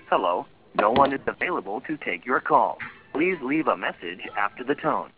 Hello, no one is available to take your call. Please leave a message after the tone.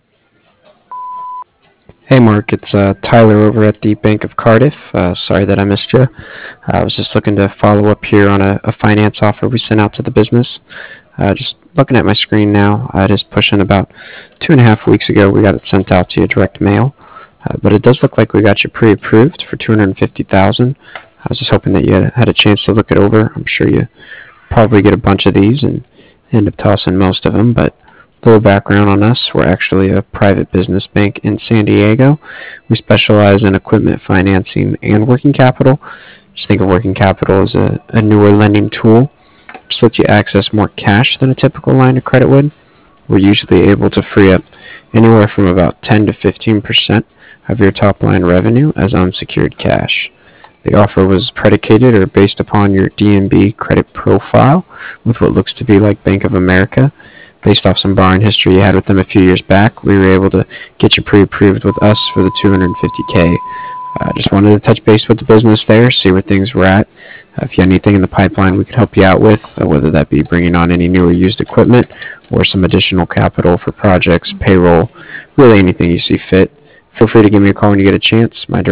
Hey Mark, it's Tyler over at the Bank of Cardiff. Sorry that I missed you. I was just looking to follow up here on a finance offer we sent out to the business. Just looking at my screen now, it is pushing about 2.5 weeks ago. We got it sent out to you direct mail, but it does look like we got you pre-approved for 250,000. I was just hoping that you had a chance to look it over. I'm sure you probably get a bunch of these and end up tossing most of them, but a little background on us. We're actually a private business bank in San Diego. We specialize in equipment financing and working capital. Just think of working capital as a newer lending tool. Just lets you access more cash than a typical line of credit would. We're usually able to free up anywhere from about 10 to 15% of your top line revenue as unsecured cash. The offer was predicated or based upon your DNB credit profile with what looks to be like Bank of America. Based off some borrowing history you had with them a few years back, we were able to get you pre-approved with us for the 250K. Just wanted to touch base with the business there, see where things were at. If you had anything in the pipeline we could help you out with, whether that be bringing on any new or used equipment or some additional capital for projects, payroll, really anything you see fit. Feel free to give me a call when you get a chance. My